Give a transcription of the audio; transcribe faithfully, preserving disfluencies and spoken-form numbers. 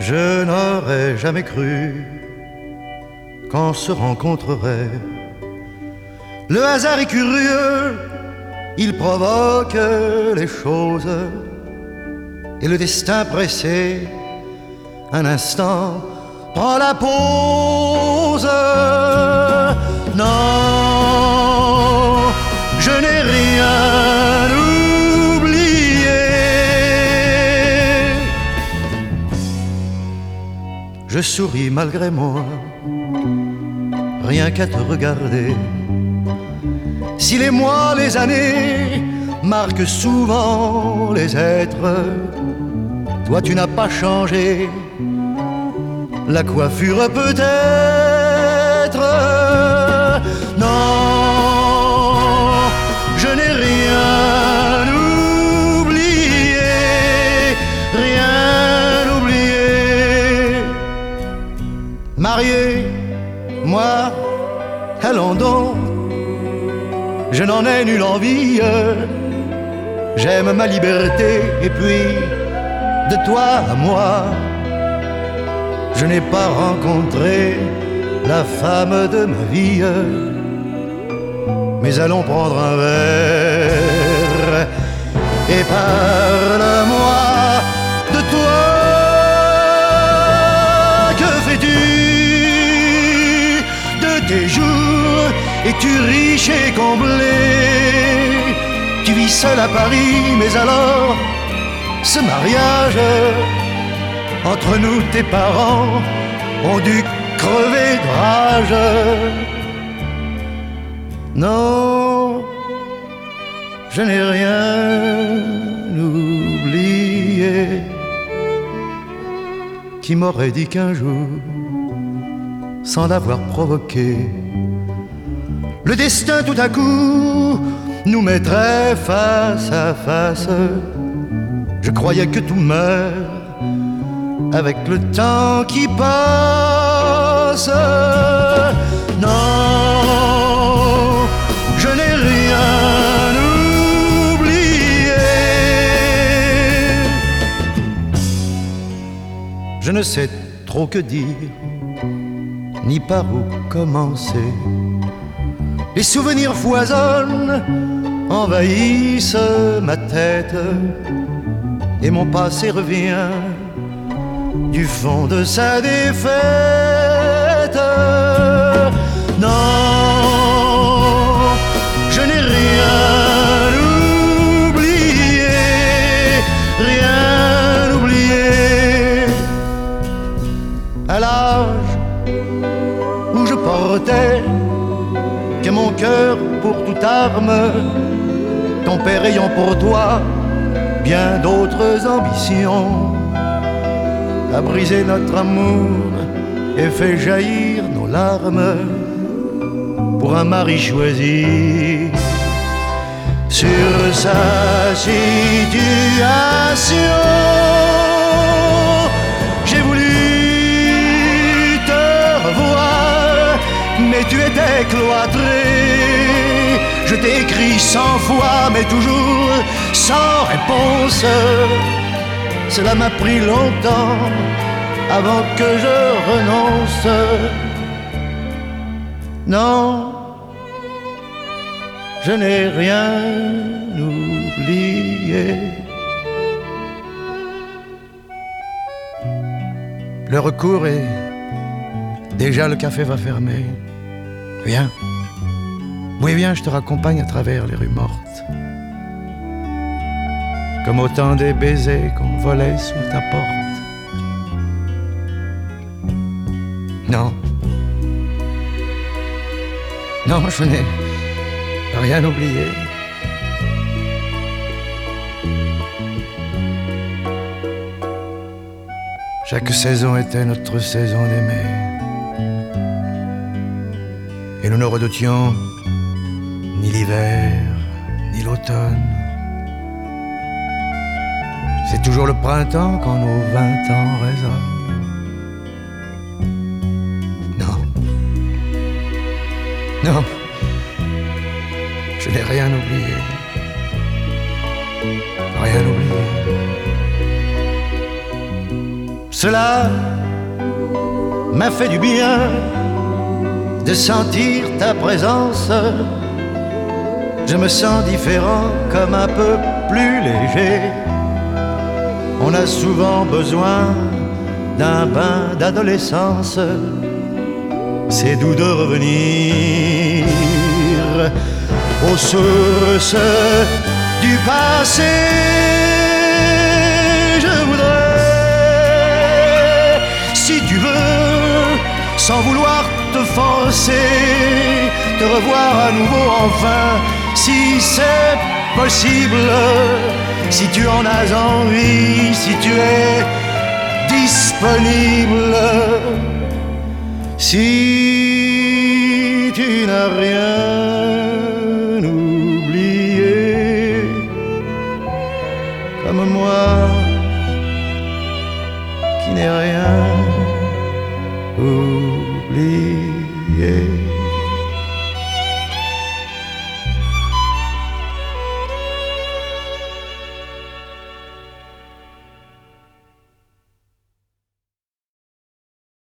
Je n'aurais jamais cru qu'on se rencontrerait. Le hasard est curieux, il provoque les choses. Et le destin pressé, un instant, prend la pause. Non, je n'ai rien oublié. Je souris malgré moi, rien qu'à te regarder. Si les mois, les années marquent souvent les êtres, toi tu n'as pas changé. La coiffure peut-être. Non, je n'ai rien oublié, rien oublié. Marié, moi, allons donc, je n'en ai nulle envie. J'aime ma liberté et puis de toi à moi, je n'ai pas rencontré la femme de ma vie. Mais allons prendre un verre et parle-moi de toi. Que fais-tu de tes jours? Es-tu riche et comblé? Tu vis seul à Paris, mais alors ce mariage entre nous, tes parents ont dû crever de rage. Non, je n'ai rien oublié. Qui m'aurait dit qu'un jour, sans l'avoir provoqué, le destin tout à coup nous mettrait face à face? Je croyais que tout meurt avec le temps qui passe. Non, je n'ai rien oublié. Je ne sais trop que dire, ni par où commencer. Les souvenirs foisonnent, envahissent ma tête, et mon passé revient du fond de sa défaite. Non, je n'ai rien oublié, rien oublié. À l'âge où je portais que mon cœur pour toute arme, ton père ayant pour toi bien d'autres ambitions, a brisé notre amour et fait jaillir nos larmes pour un mari choisi sur sa situation. J'ai voulu te revoir, mais tu étais cloîtré. Je t'ai écrit cent fois, mais toujours sans réponse. Cela m'a pris longtemps avant que je renonce. Non, je n'ai rien oublié. L'heure court et déjà le café va fermer. Viens, oui viens, je te raccompagne à travers les rues mortes, comme autant des baisers qu'on volait sous ta porte. Non, non, je n'ai rien oublié. Chaque saison était notre saison d'aimer, et nous ne redoutions ni l'hiver, ni l'automne. C'est toujours le printemps quand nos vingt ans résonnent. Non, non, je n'ai rien oublié, rien oublié. Cela m'a fait du bien de sentir ta présence. Je me sens différent, comme un peu plus léger. On a souvent besoin d'un bain d'adolescence. C'est doux de revenir aux sources du passé. Je voudrais, si tu veux, sans vouloir te forcer, te revoir à nouveau enfin, si c'est possible, si tu en as envie, si tu es disponible, si tu n'as rien oublié, comme moi qui n'ai rien oublié.